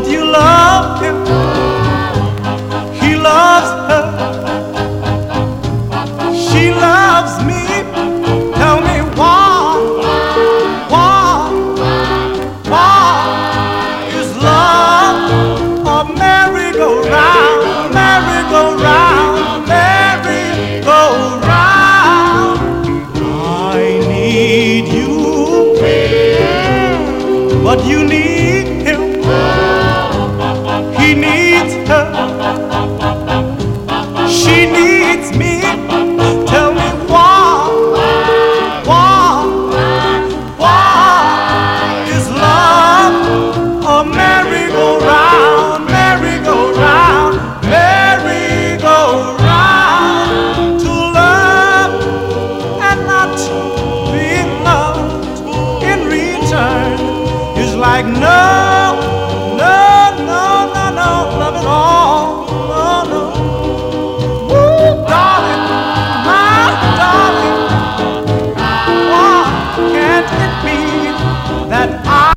Don't you love him? He loves her. She loves me. Tell me why is love a merry-go-round, merry-go-round, merry-go-round? I need you, but you need him. He needs her. She needs me. Tell me why is love a merry-go-round, merry-go-round, merry-go-round? To love and not be loved in return is like no love at all. No. Woo, darling, my darling, why can't it be that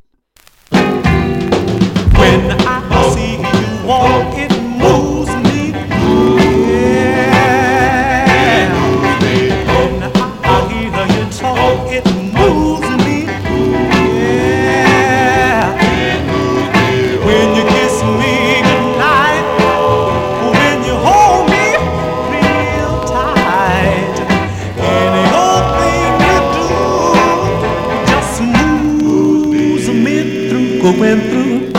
when I see you walk, it moves me? Yeah. When I hear you talk, it moves me. Yeah. When you kiss me goodnight, when you hold me real tight, any old thing you do just moves me through, going through.